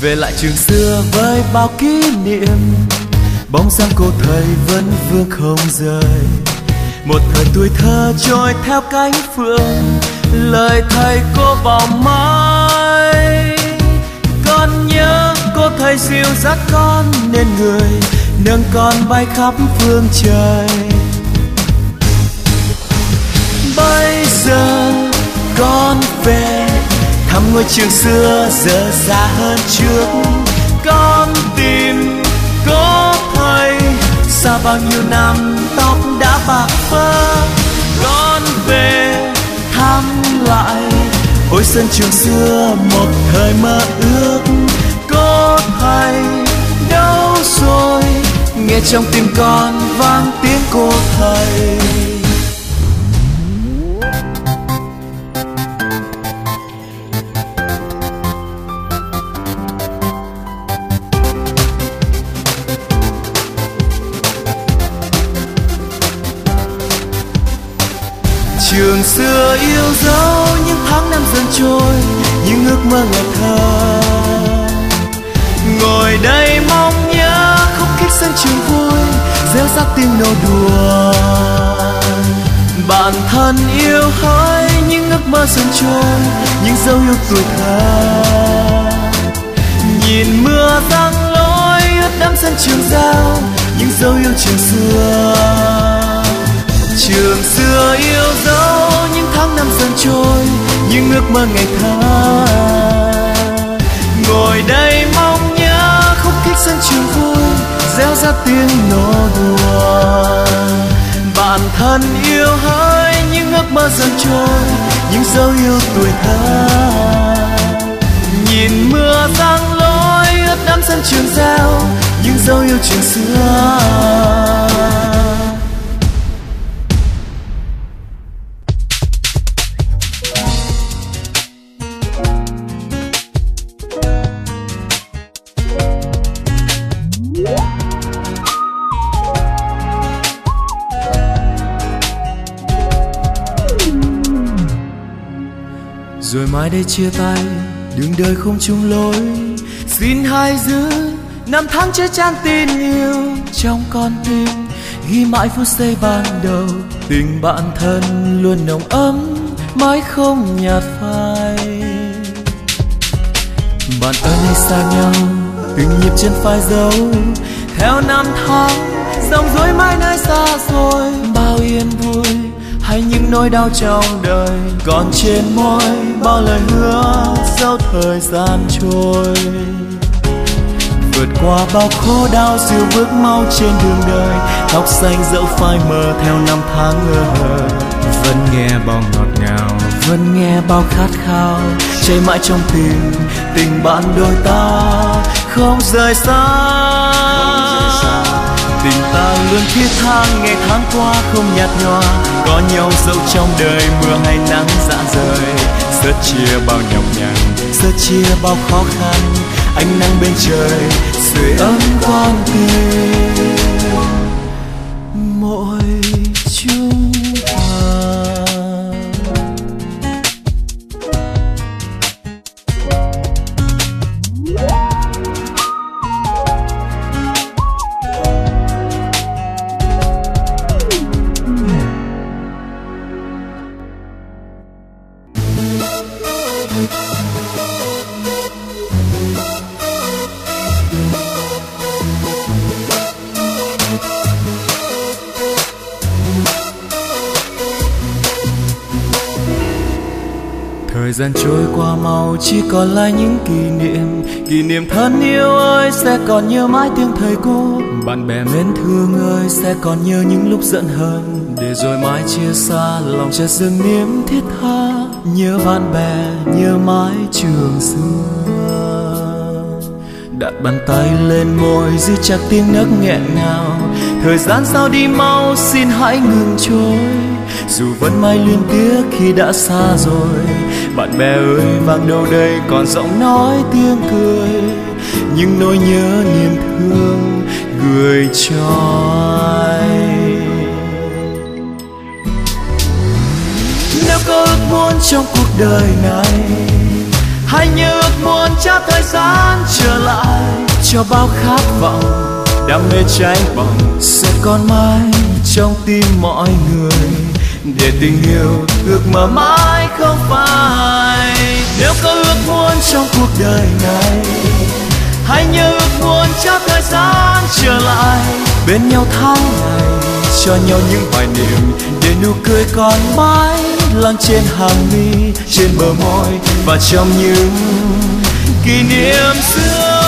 Về lại trường xưa với bao kỷ niệm, bóng dáng cô thầy vẫn vương không rời. Một thời tuổi thơ trôi theo cánh phượng, lời thầy cô vào mãi. Con nhớ cô thầy dìu dắt con nên người, nâng con bay khắp phương trời. Bây giờ con về thăm ngôi trường xưa giờ xa hơn trước. Con tìm có thầy xa bao nhiêu năm tóc đã bạc phơ. Con về thăm lại ôi sân trường xưa một thời mơ ước. Có thầy đâu rồi, nghe trong tim con vang tiếng cô thầy. Trường xưa yêu dấu những tháng năm dần trôi, những ước mơ ngày thơ. Ngồi đây mong nhớ khúc khích sân trường vui, reo rắt tiếng nô đùa. Bản thân yêu hỡi những ước mơ dần trôi, những dấu yêu tuổi thơ. Nhìn mưa giăng lối ướt đẫm sân trường giao, những dấu yêu trường xưa. Trường xưa yêu dấu những tháng năm dần trôi, những ước mơ ngày thơ. Ngồi đây mong nhớ khúc khích sân trường vui, reo rắt tiếng nô đùa. Bản thân yêu hỡi những ước mơ dần trôi, những dấu yêu tuổi thơ. Nhìn mưa giăng lối ướt đẫm sân trường giao, những dấu yêu trường xưa. Rồi mai đây chia tay, đường đời không chung lối. Xin hãy giữ năm tháng chứa chan tin yêu trong con tim, ghi mãi phút giây ban đầu. Tình bạn thân luôn nồng ấm, mãi không nhạt phai. Bạn ơi hãy xa nhau, từng nhịp chân phai dấu. Theo năm tháng, dòng dối mãi nơi xa xôi. Bao yên vui hay những nỗi đau trong đời, còn trên môi bao lời hứa dẫu thời gian trôi. Vượt qua bao khổ đau dìu bước mau trên đường đời, tóc xanh dẫu phai mờ theo năm tháng ngơ ngơ. Vẫn nghe bao ngọt ngào, vẫn nghe bao khát khao, cháy mãi trong tim tình bạn đôi ta không rời xa. Tình ta luôn thiết tha ngày tháng qua không nhạt nhòa, có nhau dẫu trong đời mưa hay nắng rã rời. Rất chia bao nhọc nhằn, rất chia bao khó khăn, ánh nắng bên trời sưởi ấm con tim mỗi chúng ta. Thời gian trôi qua mau chỉ còn lại những kỷ niệm thân yêu ơi sẽ còn nhớ mãi tiếng thầy cô. Bạn bè mến thương ơi sẽ còn nhớ những lúc giận hờn, để rồi mãi chia xa lòng chợt dưng niềm thiết tha. Nhớ bạn bè nhớ mãi trường xưa, đặt bàn tay lên môi giữ chặt tiếng nấc nghẹn ngào. Thời gian sao đi mau xin hãy ngừng trôi, dù vẫn mãi luyến tiếc khi đã xa rồi. Bạn bè ơi vang đâu đây còn giọng nói tiếng cười, những nỗi nhớ niềm thương gửi cho ai. Nếu có ước muốn trong cuộc đời này, hãy nhớ ước muốn cho thời gian trở lại cho bao khát vọng đam mê cháy bỏng sẽ còn mãi trong tim mọi người, để tình yêu ước mơ mãi không phai. Nếu có ước muốn trong cuộc đời này, hãy nhớ ước muốn cho thời gian trở lại bên nhau tháng ngày, cho nhau những hoài niệm để nụ cười còn mãi lăn trên hàng mi, trên bờ môi và trong những kỷ niệm xưa.